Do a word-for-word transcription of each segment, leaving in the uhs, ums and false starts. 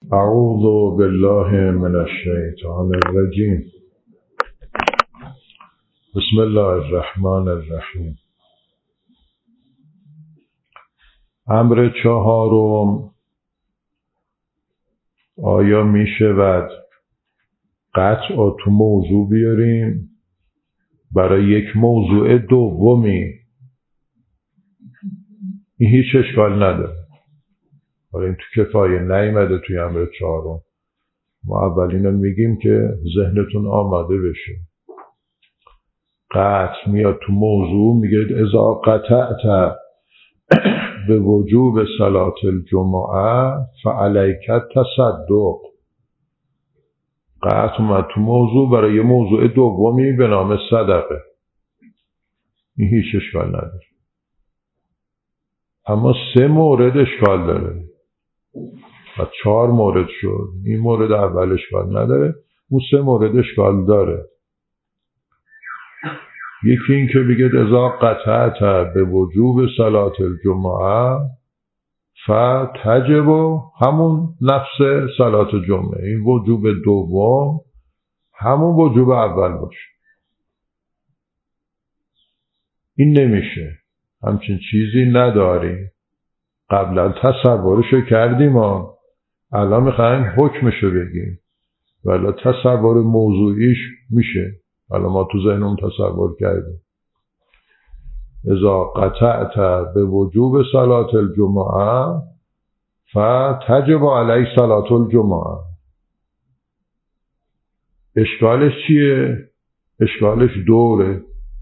اعوذ بالله من الشیطان الرجیم. بسم الله الرحمن الرحیم. امر چهارم، آیا می شود قطع تو موضوع بیاریم برای یک موضوع دومی؟ این هیچ اشکال نداره. حالا این تو کفایه نیامده توی امر چهارم. ما اولین میگیم که ذهنتون آماده بشه. قطع میاد تو موضوع، میگه اذا قطعت به وجوب صلاة الجمعه فعلیک تصدق. قطع اومد تو موضوع برای یه موضوع دومی به نام صدقه. این هیچ اشکال نداره. اما سه مورد اشکال داره و چهار مورد شد. این مورد اول اشکال نداره، اون سه مورد اشکال داره. یکی این که بگید اذا قطعت به وجوب صلاة الجمعه فتجب، همون نفس صلاة جمعه، این وجوب دوم همون وجوب اول باشه. این نمیشه، همچین چیزی نداریم. قبلا تصورشو کردیم ها، الان میخوایم حکمشو بگیم، ولی تصور موضوعیش میشه. حالا ما تو ذهنم تصور کردیم اذا قطعت به وجوب صلاة الجمعه فتجب علی صلاة الجمعه. اشکالش چیه؟ اشکالش دوره.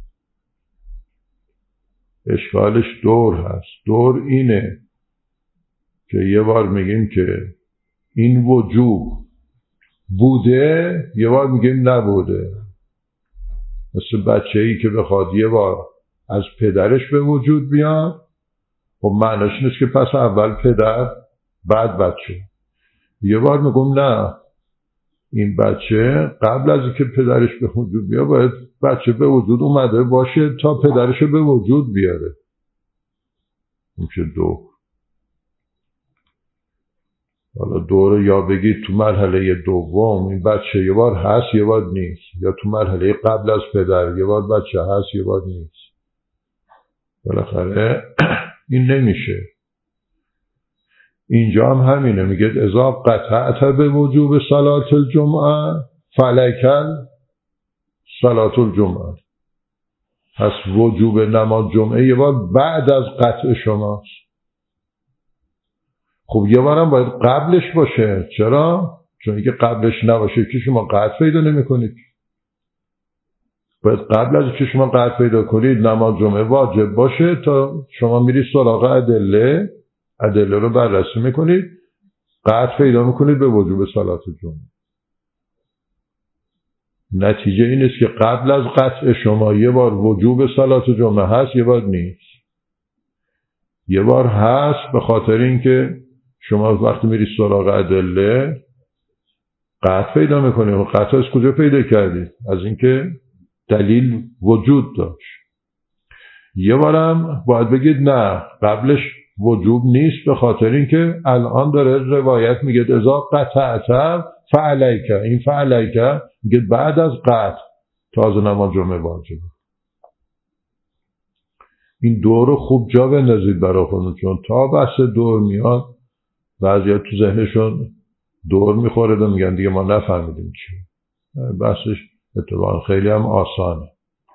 اشکالش دور هست. دور اینه که یه بار میگیم که این وجوب بوده، یه بار میگیم نبوده. مثل بچه ای که بخواد یه بار از پدرش به وجود بیاد، خب معناش نیست که پس اول پدر بعد بچه. یه بار میگم نه، این بچه قبل از اینکه پدرش به وجود بیاد باید بچه به وجود اومده باشه تا پدرش به وجود بیاره. میشه دو. حالا دور یا بگید تو مرحله دوم این بچه یه بار هست یه بار نیست، یا تو مرحله قبل از پدر یه بار بچه هست یه بار نیست. بالاخره این نمیشه. اینجا هم همینه، میگه اذا قطعت به وجوب صلاة الجمعه فعلیک صلاة الجمعه. پس وجوب نماز جمعه یه بار بعد از قطع شماست. خب یه بارم باید قبلش باشه. چرا؟ چون اگه قبلش نباشه که شما قطع پیدا نمی کنید. باید قبل از که شما قطع پیدا کنید نماز جمعه واجب باشه تا شما میرید سراغ ادله، ادله رو بررسی میکنید، قطع پیدا میکنید به وجوب صلاة جمعه. نتیجه این است که قبل از قطع شما یه بار وجوب صلاة جمعه هست یه بار نیست. یه بار هست به خاطر اینکه شما وقتی میرید سراغ ادله قطع پیدا میکنید. قطع از کجا پیدا کردید؟ از اینکه دلیل وجود داشت. یه بارم باید بگید نه، قبلش وجوب نیست به خاطر اینکه الان داره روایت میگه اذا قطعت فعلیک. این فعلیک میگه بعد از قطع تازه نماز جمعه واجبه. این دور رو خوب جا بندازید برای خودتون، چون تا بحث دور میاد بعضیا تو ذهنشون دور میخوره و میگن دیگه ما نفهمیدیم چی. بحثش اتفاقا خیلی هم آسانه.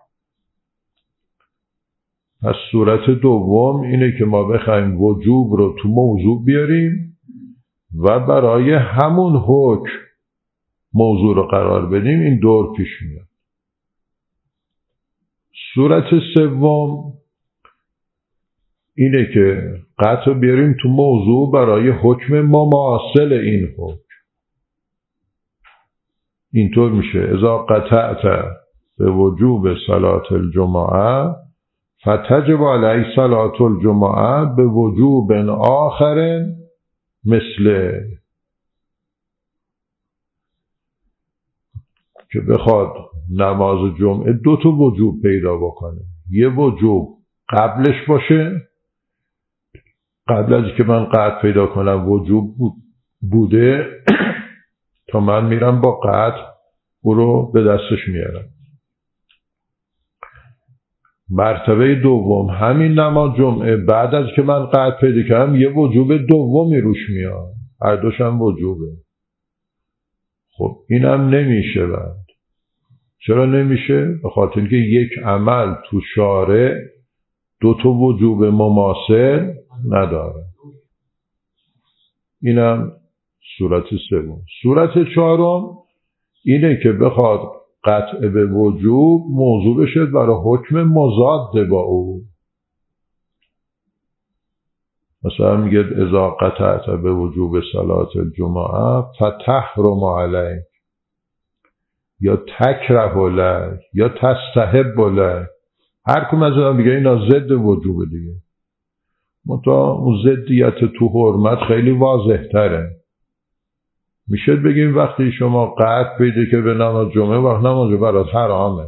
پس صورت دوم اینه که ما بخوایم وجوب رو تو موضوع بیاریم و برای همون حکم موضوع رو قرار بدیم. این دور پیش میاد. صورت سوم اینه که قطع بیاریم تو موضوع برای حکم مماثل این حکم. اینطور میشه اذا قطعت به وجوب صلاة الجمعه فتجب علی صلاة الجمعه به وجوب آخر مثل. که بخواد نماز جمعه دو تا وجوب پیدا بکنه. یه وجوب قبلش باشه، قبل از که من قطع پیدا کنم وجوب بود بوده تا من میرم با قطع او رو به دستش میارم. مرتبه دوم همین نماز جمعه بعد از که من قطع پیدا کردم یه وجوب دومی روش میاد، هر دوش هم وجوبه. خب اینم نمیشه. بعد چرا نمیشه؟ به خاطر اینکه یک عمل تو شارع دو تا وجوب مماثل نداره. اینم صورت سوم. صورت چهارم اینه که بخواد قطع به وجوب موضوع بشه برای حکم مضاد با او. مثلا میگه اذا قطعت به وجوب صلات الجمعه فتحرم علیک یا تکره لک یا تستحب لک. هر کدوم از اینا میگه اینا ضد وجوب دیگه. منتها اون ضدیت تو حرمت خیلی واضح تره. میشه بگیم وقتی شما قطع پیدا که به نماز جمعه وقت نماز برات حرامه.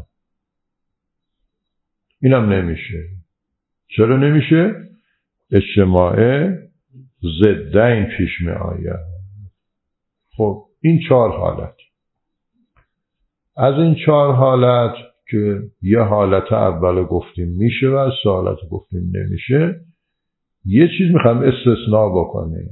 اینم نمیشه. چرا نمیشه؟ اجتماع ضدین پیش می آید. خب این چهار حالت. از این چهار حالت که یه حالت اول گفتیم میشه و از سه حالت گفتیم نمیشه، یه چیز میخوام استثناء بکنیم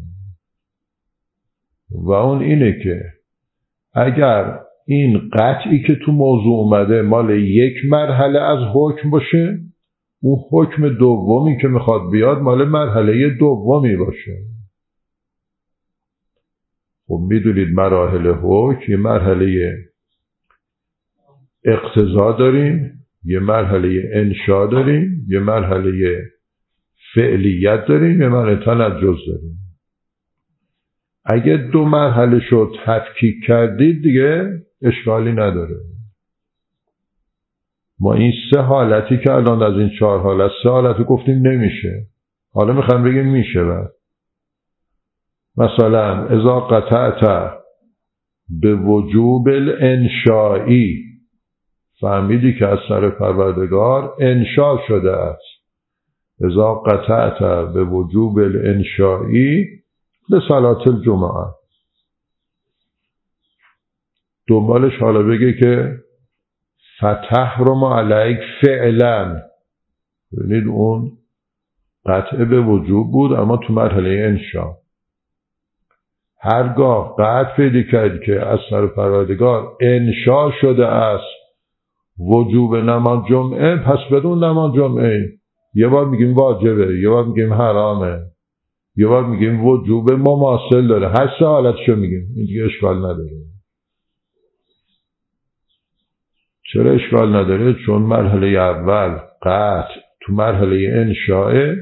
و اون اینه که اگر این قطعی که تو موضوع اومده مال یک مرحله از حکم باشه، اون حکم دومی که میخواد بیاد مال مرحله دومی باشه. خب میدونید مراحل حکم یه مرحله اقتضا داریم، یه مرحله انشا داریم، یه مرحله فعلیت داریم، یه مرحله تنجز داریم. اگه دو مرحله شد تفکیک کردید دیگه اشکالی نداره. ما این سه حالتی که الان از این چهار حالت سه حالتی گفتیم نمیشه، حالا میخوام بگیم میشه. بعد مثلا اذا قطعت به وجوب الانشائی، فهمیدی که از سر پروردگار انشا شده است. اذا قطعت به وجوب الانشائی لصلاة الجمعه. دنبالش حالا بگه که فتحرم علیک فعلا. ببینید اون قطع به وجوب بود اما تو مرحله انشا. هرگاه قطع پیدا کرد که از سر پروردگار انشا شده است وجوب نماز جمعه، پس بدون نماز جمعه یه بار میگیم واجبه، یه بار میگیم حرامه، یه بار میگیم وجوب مماثل داره. هر سه حالتشو میگیم. این دیگه اشکال نداره. چرا اشکال نداره؟ چون مرحله اول قطع تو مرحله انشاء،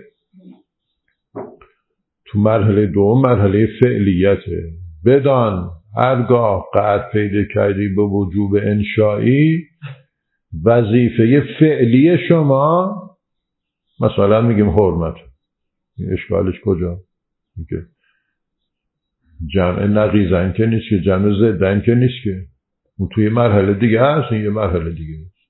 تو مرحله دوم مرحله فعلیته. بدان هرگاه قطع پیدا کردی به وجوب انشائی، وظیفه فعلی شما مثلا میگیم حرمت. اشکالش کجا؟ میگه جمع نقیزن که نیست که، جمع ضدن که نیست که. اون توی مرحله دیگه هست، این یه مرحله دیگه هست.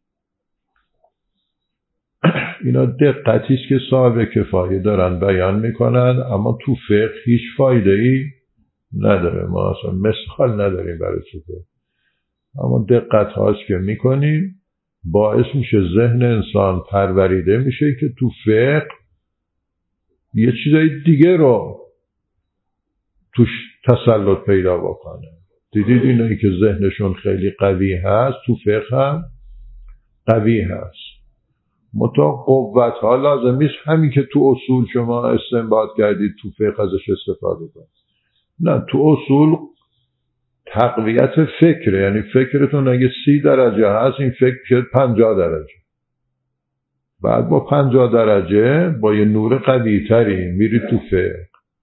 اینا دقتی است که صاحب کفایه دارن بیان میکنن، اما تو فقه هیچ فایده ای نداره. ما اصلا مثال نداریم برای فقه، اما دقت هاست که میکنیم باعث میشه ذهن انسان پروریده میشه که تو فقه یه چیزای دیگه رو توش تسلط پیدا بکنه. دیدید اینایی که ذهنشون خیلی قوی هست تو فقه هم قوی هست، متا قوت ها لازم نیست همین که تو اصول شما استنباط کردید تو فقه ازش استفاده کنید. نه، تو اصول تقویت فکره. یعنی فکرتون اگه سی درجه هست، این فکر شد پنجاه درجه. بعد با پنجاه درجه با یه نور قوی تری میری تو فقه.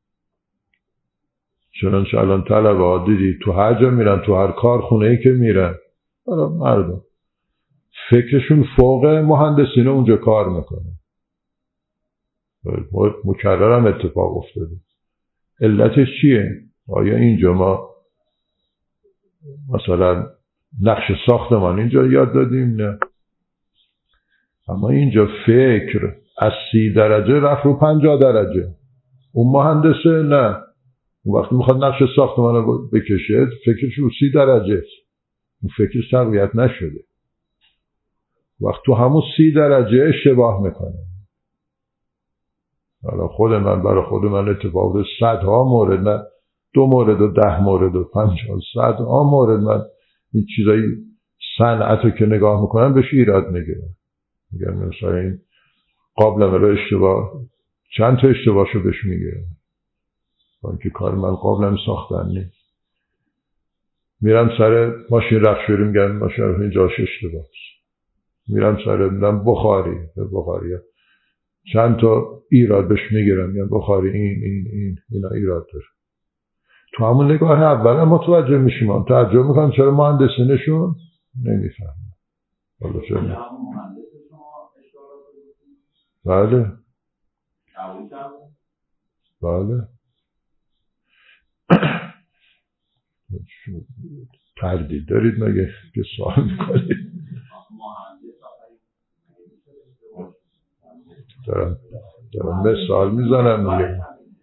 چنانچه الان طلبه ها دیدی تو هر جا میرن، تو هر کارخونه‌ای که میرن، مردم فکرشون فوق مهندسین اونجا کار میکنه. مکررم اتفاق افتاده. علتش چیه؟ آیا اینجا ما مثلا نقش ساختمان اینجا یاد دادیم؟ نه. اما اینجا فکر از سی درجه رفت رو پنجاه درجه. اون مهندسه؟ نه، اون وقتی میخواد نقش ساختمان رو بکشه فکرش رو سی درجه است، اون فکرش تقویت نشده. وقت تو همون سی درجه اشتباه میکنه. حالا خود من برای خود من اتفاق صدها مورد، نه دو مورد و ده مورد و پنجاه، صدها مورد من این چیزایی صنعت رو که نگاه میکنم بهش ایراد میگیرم. میگم مثلا این قابلمه رو اشتباه، چند تا اشتباهشو بهش میگیرم، با اینکه کار من قابلمه ساختن نیست. میرم سر ماشین رخشوری میگم ماشین این جاش اشتباه است. میرم سر میدم بخاری به بخاری چند تا ایراد بهش میگیرم، میگم بخاری این این این اینا ایراد داره. تو همون نگاه اول متوجه میشیم، تعجب میکنم چرا مهندسینشون نمیفهمن. حالا چرا؟ بله بله تردید دارید مگه که سوال میکنید؟ دارم دارم مثال میزنم میگم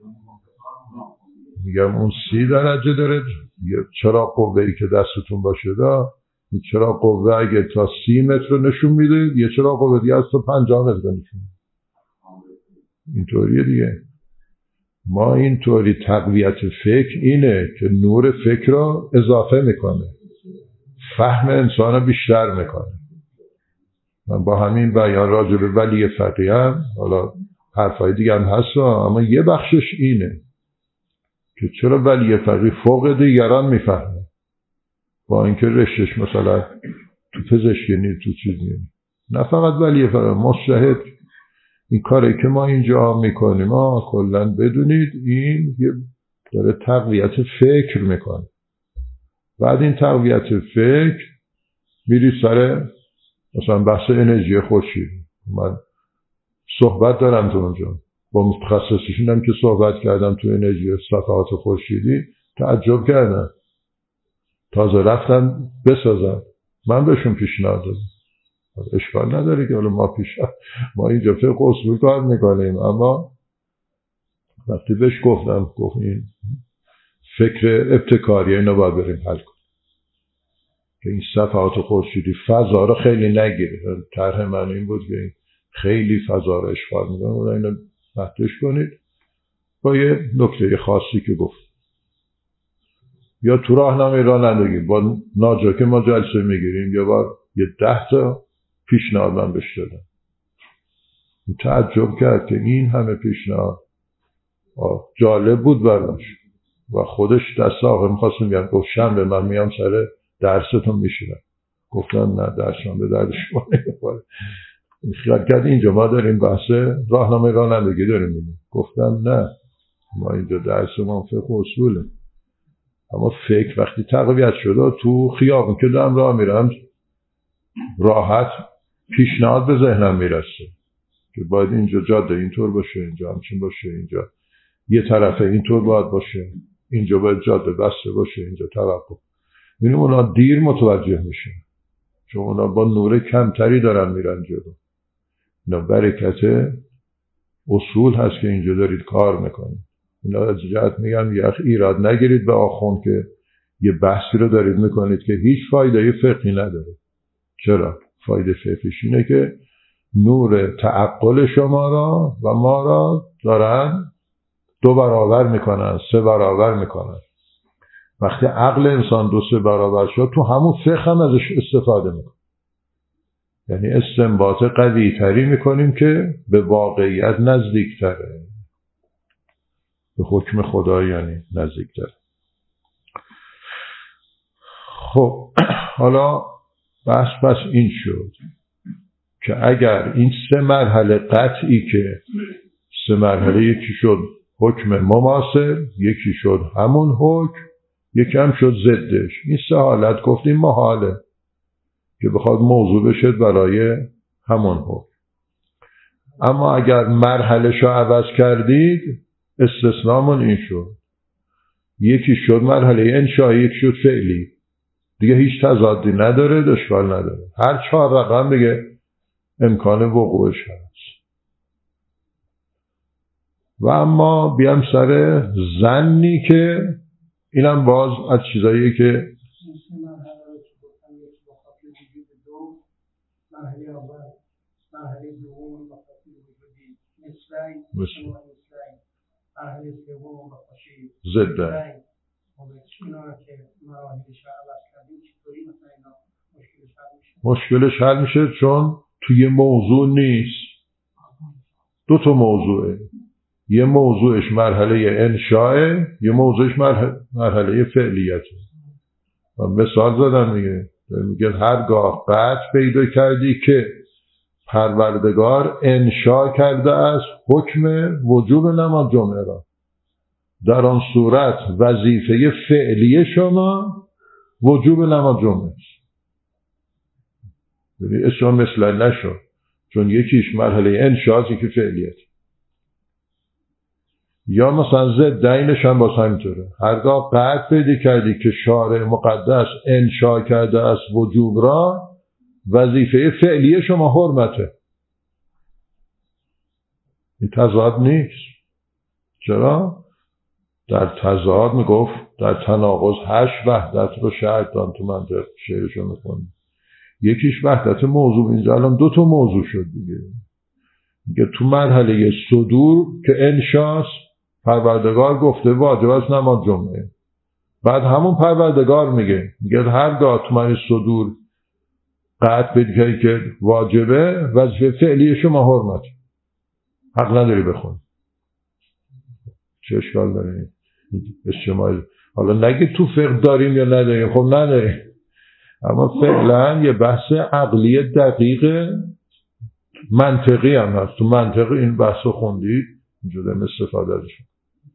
میگم اون سی درجه داره. چرا قوه‌ای که دستتون باشه دا این چرا قوه اگه تا سی متر رو نشون میده، یه چرا قوه دیگه از تا پنجاه متر نشون میده. اینطوریه دیگه. ما اینطوری تقویت فکر اینه که نور فکر رو اضافه میکنه، فهم انسان رو بیشتر میکنه. من با همین بیان راجع به ولی فقیه هم، حالا حرفای دیگه هم هست، اما یه بخشش اینه که چرا ولی فقیه فوق دیگران میفهمه، با اینکه رشتش مثلا تو پزشکی نیست تو چیز نیست. نه فقط ولی فقیه، مجتهد. این کاری که ما اینجا میکنیم ما کلا بدونید این داره تقویت فکر میکنه. بعد این تقویت فکر میری سر مثلا بحث انرژی خورشیدی. من صحبت دارم تو اونجا با متخصصینم که صحبت کردم تو انرژی صفحات خورشیدی، تعجب کردن، تازه رفتن بسازن. من بهشون پیشنهاد دادم اشکال نداره که حالا ما پیش ما اینجا فقه اصول کار میکنیم، اما وقتی بهش گفتم گفت این فکر ابتکاریه، اینو باید بریم حل کنیم که این صفحات خورشیدی فضا رو خیلی نگیره. طرح من این بود که این خیلی فضا رو اشغال میکنه و اینو مطرح کنید با یه نکته خاصی که گفت. یا تو راهنمای رانندگی با ناجا که ما جلسه میگیریم یه بار یه ده تا پیشنهاد من بهش دادم. تعجب کرد که این همه پیشنهاد جالب بود براش و خودش دست آخر میخواستم میگم گفت شنبه من میام سر درستون میشینم. گفتم نه درسم به درد شما نمیخوره. خیال کرد اینجا ما داریم بحث راهنمای رانندگی داریم میگیم. گفتم نه، ما اینجا درس ما فقه اصوله، اما فکر وقتی تقویت شده تو خیابون که دارم راه میرم راحت پیشنهاد به ذهنم میرسه که باید اینجا جاده اینطور باشه، اینجا همچین باشه، اینجا یه طرفه اینطور باید باشه، اینجا باید جاده بسته باشه، اینجا توقف. این اونا دیر متوجه میشن چون اونا با نور کمتری دارن میرن جلو. اینا برکت اصول هست که اینجا دارید کار میکنید. اینا از جهت میگم یه ایراد نگیرید به آخوند که یه بحثی رو دارید میکنید که هیچ فایده فقهی نداره. چرا؟ فایده فقهیش اینه که نور تعقل شما را و ما را دارن دو برابر میکنن، سه برابر میکنن. وقتی عقل انسان دو سه برابر شد تو همون فقه هم ازش استفاده میکنه، یعنی استنباط قوی تری میکنیم که به واقعیت نزدیک تره، به حکم خدا یعنی نزدیک تره. خب حالا بحث پس این شد که اگر این سه مرحله قطعی که سه مرحله یکی شد حکم مماثل، یکی شد همون حکم، یکی هم شد ضدش، این سه حالت گفتیم محاله که بخواد موضوع بشه برای همون حکم. اما اگر مرحله شو عوض کردید استثنامون این شد، یکی شد مرحله انشایی، یکی شد فعلی، دیگه هیچ تضادی نداره، اشکال نداره، هر چهار رقم دیگه امکان وقوعش هست. و اما بیام سر زنی که اینم باز از چیزاییه که مثل زده مشکلش حل میشه چون توی موضوع نیست. دو تا موضوعه، یه موضوعش مرحله انشاءه، یه موضوعش مرحله, مرحله فعلیته. مثال زدم دیگه، میگه هرگاه قطع پیدا کردی که پروردگار انشاء کرده است حکم وجوب نماز جمعه را، در آن صورت وظیفه فعلی شما وجوب نماز جمعه است. یعنی اسم مثلا نشد، چون یکیش مرحله انشاء یکی فعلیت. یا مثلا ضد اینش هم باز همینطوره، هرگاه قطع پیدا کردی که شارع مقدس انشاء کرده است وجوب را، وظیفه فعلی شما حرمته. این تضاد نیست. چرا؟ در تضاد میگفت در تناقض هشت وحدت رو شرط دان، تو منطق شعرشو میکنی. یکیش وحدت موضوع، اینجا الان دو تا موضوع شد دیگه. میگه تو مرحله صدور که انشاست پروردگار گفته واجب است نماز جمعه، بعد همون پروردگار میگه میگه هرگاه تو مرحله صدور قطع بدید که واجبه، وظیفه فعلی شما حرمت، حق نداری بخون. چه اشکال داره؟ اجتماعی حالا نگه تو فقه داریم یا نداریم، خب نداریم، اما فعلا یه بحث عقلی دقیق منطقی هم هست. تو منطق این بحث رو خوندید، اینجا داریم استفاده ازشون.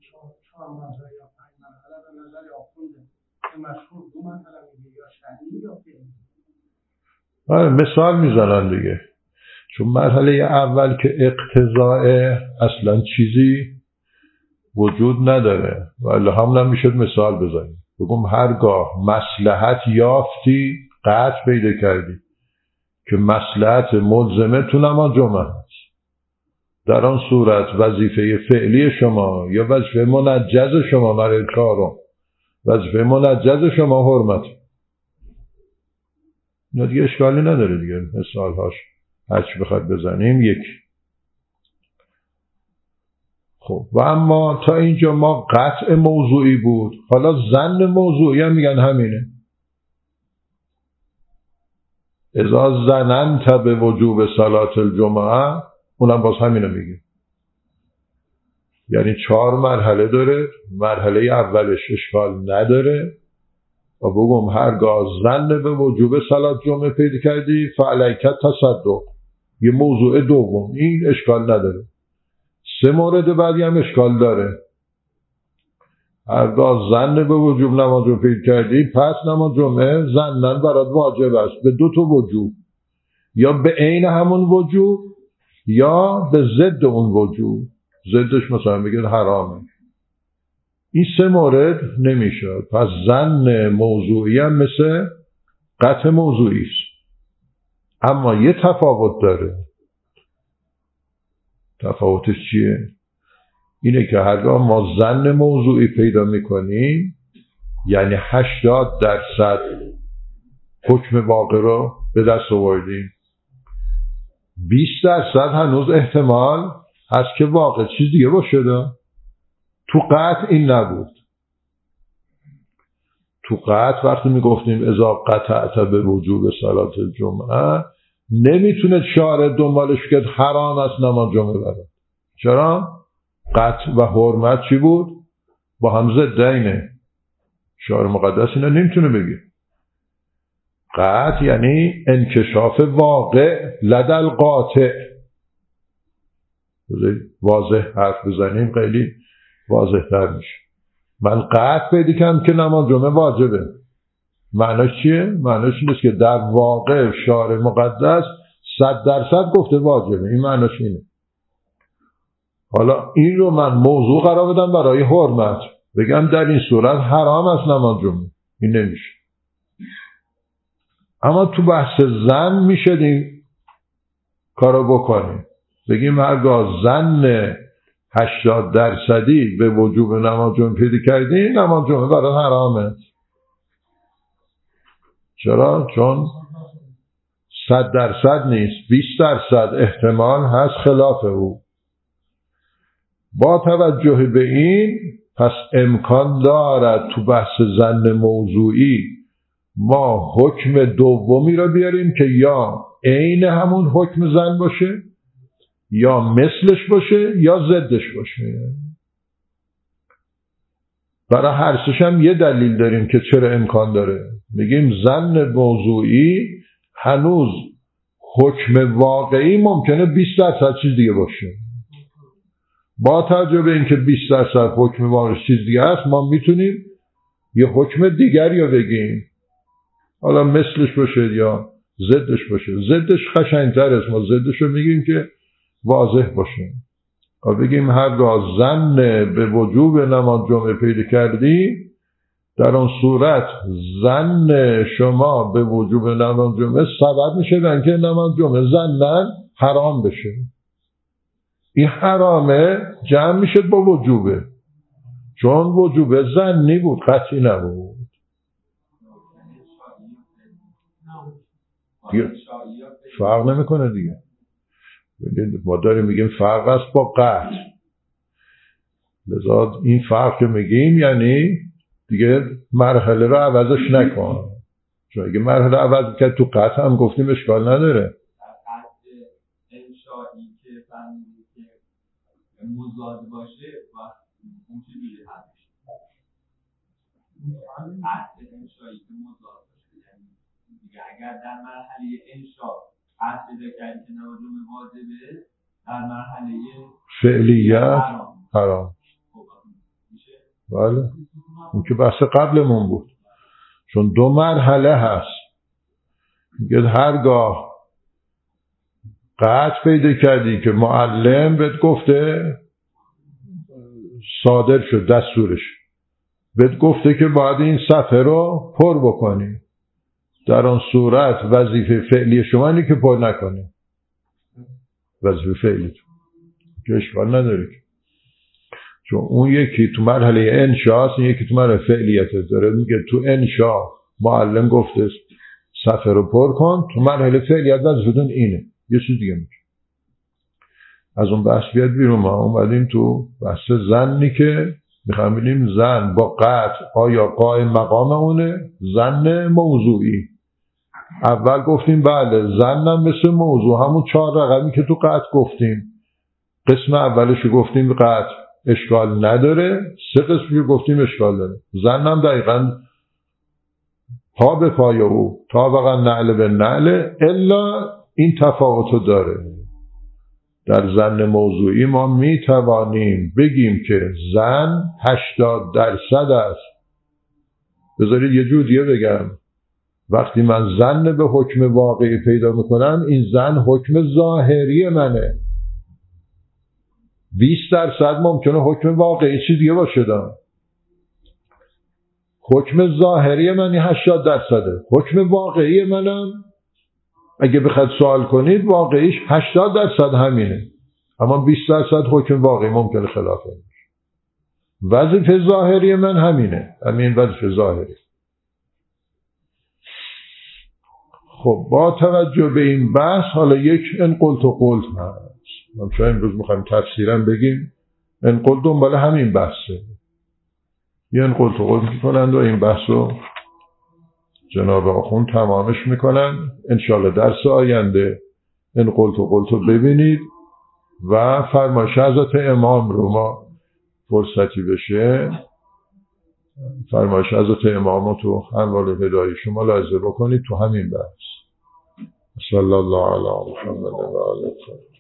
آره مثال میزنن دیگه، چون مرحله اول که اقتضاء اصلا چیزی وجود نداره، ولی همون هم میشد مثال بزنیم. بگم هرگاه مصلحت یافتی قطع پیدا کردی که مصلحت ملزمه تو نماز جمعه هست، در آن صورت وظیفه فعلی شما یا وظیفه منجز شما مرحله چهارم، وظیفه منجز شما حرمت. اینا دیگه اشکالی نداره دیگه، مثال هاش هرچی بخواد بزنیم یک. خب و اما تا اینجا ما قطع موضوعی بود، حالا ظن موضوعی هم میگن همینه. اذا ظننت به وجوب صلاة الجمعه، اونم باز همینه میگه. یعنی چهار مرحله داره، مرحله اولش اشکال نداره و بگم هرگاه ظن به وجوب صلاة جمعه پیدا کردی فعلیک تصدق، یه موضوع دوم، این اشکال نداره. سه مورد بعدی هم اشکال داره. هرگاه ظن به وجوب نماز رو پیدا کردی، پس نماز جمعه ظنن برات واجب است به دو تا وجوب، یا به عین همون وجوب یا به ضد اون وجوب. ضدش مثلا بگید حرامه. این سه مورد نمیشه. پس ظن موضوعی هم مثل قطع موضوعی است، اما یه تفاوت داره. تفاوتش چیه؟ اینه که هرگاه ما ظن موضوعی پیدا میکنیم، یعنی هشتاد درصد حکم واقع رو به دست آوردیم، بیست درصد هنوز احتمال هست که واقع چیز دیگه باشه. تو قطع این نبود. تو قطع وقتی میگفتیم اذا قطعت به وجوب صلاة الجمعه، نمیتونه شارع دنبالش که حرام است نماز جمعه بره. چرا؟ قطع و حرمت چی بود؟ با هم ضدینه. شارع مقدس اینا نمیتونه بگه. قطع یعنی انکشاف واقع لدى القاطع. واضح حرف بزنیم خیلی واضح تر میشه. من قطع پیدا کردم که نماز جمعه واجبه. معناش چیه؟ معناش اینه که در واقع شارع مقدس صد درصد گفته واجبه. این معناش اینه. حالا این رو من موضوع قرار بدم برای حرمت، بگم در این صورت حرام است نماز جمعه، این نمیشه. اما تو بحث ظن میشه این کارو بکنیم. بگیم هرگاه ظن هشتاد درصدی به وجوب نماز جمعه پیدا کردی، نماز جمعه برای حرامه. چرا؟ چون صد درصد نیست، بیست درصد احتمال هست خلاف او. با توجه به این پس امکان دارد تو بحث ظن موضوعی ما حکم دومی را بیاریم که یا عین همون حکم ظن باشه، یا مثلش باشه، یا ضدش باشه. برای هر سش هم یه دلیل داریم که چرا امکان داره. میگیم ظن موضوعی هنوز حکم واقعی ممکنه بیست درصد چیز دیگه باشه. با توجه به اینکه بیست درصد حکم واقعی چیز دیگه هست، ما میتونیم یه حکم دیگر یا بگیم، حالا مثلش باشه یا ضدش باشه. ضدش قشنگ‌تر است، ما ضدش رو میگیم که واضح باشه. و بگیم هرگاه ظن به وجوب نماز جمعه پیدا کردی، در اون صورت ظن شما به وجوب نماز جمعه سبب میشه که اینکه نماز جمعه ظنن حرام بشه. این حرامه جمع میشه با وجوبه، چون وجوبه ظنی بود، قطعی نبود. فرق نمیکنه دیگه. ما داریم میگیم فرق است با قطع. لذا این فرق که میگیم یعنی دیگه مرحله رو عوضش نکن، چون اگه مرحله عوض کرد تو قطع هم گفتیم اشکال نداره. انشایی که فهمیدی که مضاد باشه و اون چی میگه هستش قطع انشایی که مضاد باشه، یعنی دیگه اگر در مرحله انشا قطع پیدا کردی که نماز جمعه واجبه، در مرحله فعلیت حرام میشه. بله، اون که بحث قبلمون بود، چون دو مرحله هست. میگه هرگاه قطع پیدا کردی که معلم بهت گفته، صادر شد دستورش، بهت گفته که باید این صفحه رو پر بکنی، در آن صورت وظیفه فعلی شما اینه که پر نکنی. وظیفه فعلی که اشکال نداره، چون اون یکی تو مرحله انشاست، این یکی تو مرحله فعلیت داره. میگه تو انشا معلم گفته صفحه رو پر کن، تو مرحله فعلیت وظیفتون اینه، یه چیز دیگه میگه. از اون بحث بیاد بیرون. ما اومدیم تو بحث ظنی که میخوام ببینیم ظن با قطع آیا قائم مقام اونه، ظن موضوعی. اول گفتیم بله ظنم مثل موضوع، همون چهار رقمی که تو قطع گفتیم، قسم اولش گفتیم قطع اشکال نداره، سه قسمی گفتیم اشکال داره. ظنم دقیقاً پا به پای او، طابقاً نعل به نعل، الا این تفاوتو داره. در ظن موضوعی ما می توانیم بگیم که ظن هشتاد درصد است. بذارید یه جور دیگه بگم، وقتی من ظن به حکم واقعی پیدا میکنم، این ظن حکم ظاهری منه. بیست درصد ممکنه حکم واقعی چیز دیگه باشه. دارم حکم ظاهری من هشتاد درصده، حکم واقعی منم اگه بخواد سوال کنید واقعیش هشتاد درصد همینه، اما بیست درصد حکم واقعی ممکنه خلافه باشه. وظیفه ظاهری من همینه، همین وظیفه ظاهری. خب با توجه به این بحث حالا یک ان قلت و قلت هست. ما شاید امروز میخوایم تفسیرا بگیم ان قلت دنبال همین بحثه. یه ان قلت و قلت میکنند و این بحث رو جناب آخوند تمامش میکنن. انشالله درس آینده ان قلت و قلت رو ببینید و فرمایش حضرت امام رو ما فرصتی بشه فرمایش حضرت امام رو تو هموال هدایی شما لحظه بکنید تو همین بحث. صلی الله علی محمد و آله.